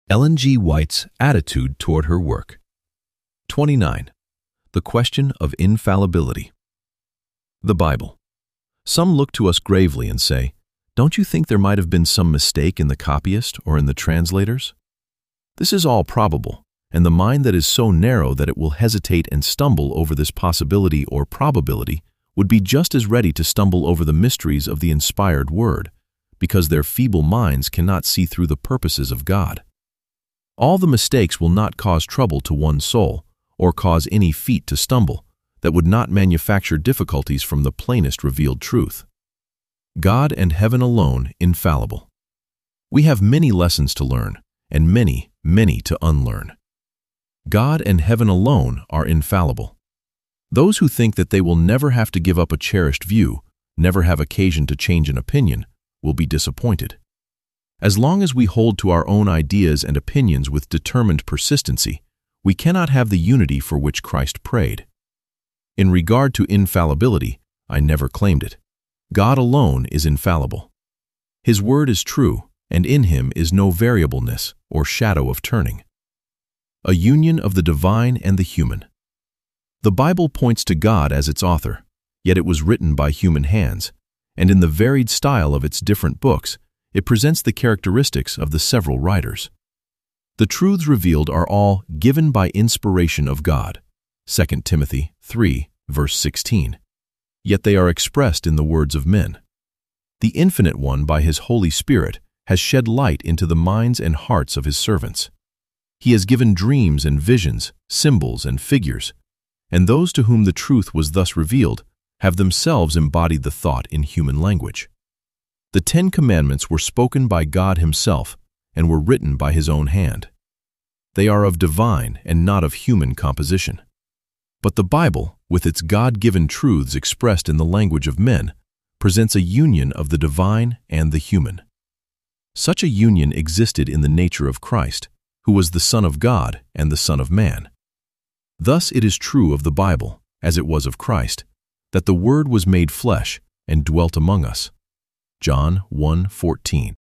Ellen G. White's attitude toward her work. 29. The question of infallibility. The Bible. Some look to us gravely and say, "Don't you think there might have been some mistake in the copyist or in the translators?" This is all probable, and the mind that is so narrow that it will hesitate and stumble over this possibility or probability would be just as ready to stumble over the mysteries of the inspired word, because their feeble minds cannot see through the purposes of God. All the mistakes will not cause trouble to one's soul, or cause any feet to stumble, that would not manufacture difficulties from the plainest revealed truth. God and heaven alone infallible. We have many lessons to learn, and many, many to unlearn. God and heaven alone are infallible. Those who think that they will never have to give up a cherished view, never have occasion to change an opinion, will be disappointed. As long as we hold to our own ideas and opinions with determined persistency, we cannot have the unity for which Christ prayed. In regard to infallibility, I never claimed it. God alone is infallible. His word is true, and in him is no variableness or shadow of turning. A union of the divine and the human. The Bible points to God as its author, yet it was written by human hands, and in the varied style of its different books, it presents the characteristics of the several writers. The truths revealed are all given by inspiration of God, 2 Timothy 3, verse 16. Yet they are expressed in the words of men. The Infinite One, by his Holy Spirit, has shed light into the minds and hearts of his servants. He has given dreams and visions, symbols and figures, and those to whom the truth was thus revealed have themselves embodied the thought in human language. The 10 Commandments were spoken by God himself and were written by his own hand. They are of divine and not of human composition. But the Bible, with its God-given truths expressed in the language of men, presents a union of the divine and the human. Such a union existed in the nature of Christ, who was the Son of God and the Son of Man. Thus it is true of the Bible, as it was of Christ, that the Word was made flesh and dwelt among us. John 1:14.